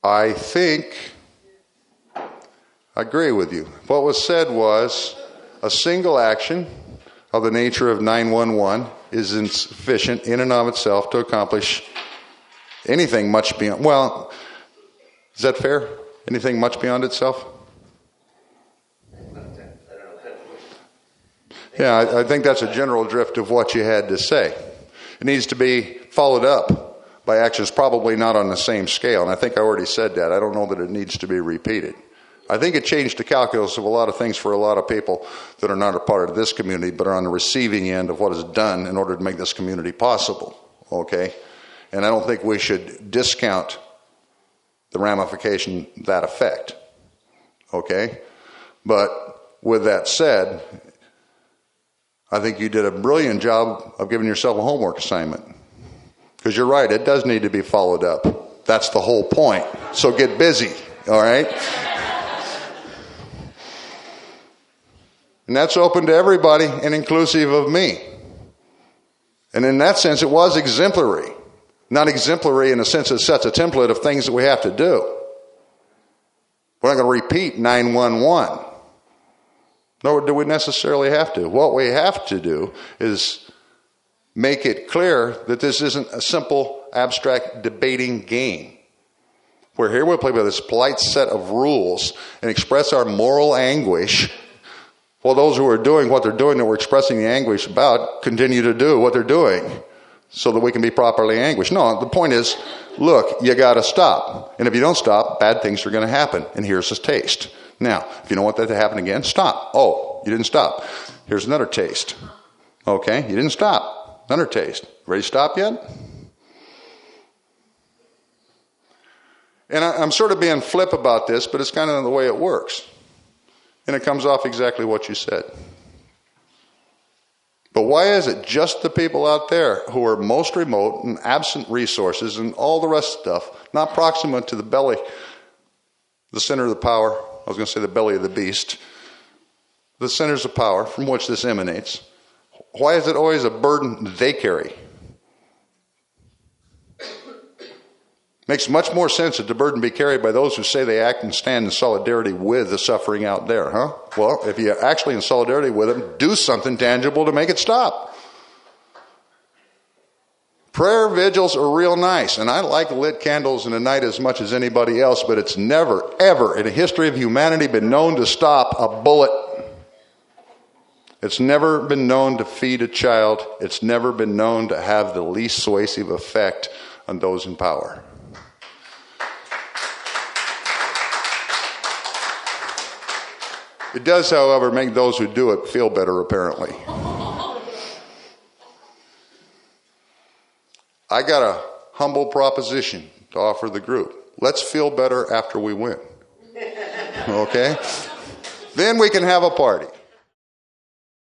I think I agree with you. What was said was a single action of the nature of 911 is insufficient in and of itself to accomplish anything much beyond. Well, is that fair? Anything much beyond itself? Yeah, I think that's a general drift of what you had to say. It needs to be followed up by actions probably not on the same scale. And I think I already said that. I don't know that it needs to be repeated. I think it changed the calculus of a lot of things for a lot of people that are not a part of this community, but are on the receiving end of what is done in order to make this community possible. Okay? And I don't think we should discount the ramification that effect. Okay? But with that said, I think you did a brilliant job of giving yourself a homework assignment. Because you're right, it does need to be followed up. That's the whole point. So get busy, all right? And that's open to everybody and inclusive of me. And in that sense, it was exemplary. Not exemplary in the sense it sets a template of things that we have to do. We're not going to repeat 911. Nor do we necessarily have to. What we have to do is make it clear that this isn't a simple, abstract, debating game. We're here, we play by this polite set of rules and express our moral anguish, while those who are doing what they're doing that we're expressing the anguish about continue to do what they're doing so that we can be properly anguished. No, the point is, look, you got to stop. And if you don't stop, bad things are going to happen. And here's a taste. Now, if you don't want that to happen again, stop. Oh, you didn't stop. Here's another taste. Okay, you didn't stop. Another taste. Ready to stop yet? And I'm sort of being flip about this, but it's kind of the way it works. And it comes off exactly what you said. But why is it just the people out there who are most remote and absent resources and all the rest of stuff, not proximate to the belly, the center of the power, I was going to say the belly of the beast, the centers of power from which this emanates, why is it always a burden they carry? Makes much more sense that the burden be carried by those who say they act and stand in solidarity with the suffering out there, huh? Well, if you're actually in solidarity with them, do something tangible to make it stop. Prayer vigils are real nice, and I like lit candles in the night as much as anybody else, but it's never, ever in the history of humanity been known to stop a bullet. It's never been known to feed a child. It's never been known to have the least suasive effect on those in power. It does, however, make those who do it feel better, apparently. I got a humble proposition to offer the group. Let's feel better after we win. Okay? Then we can have a party.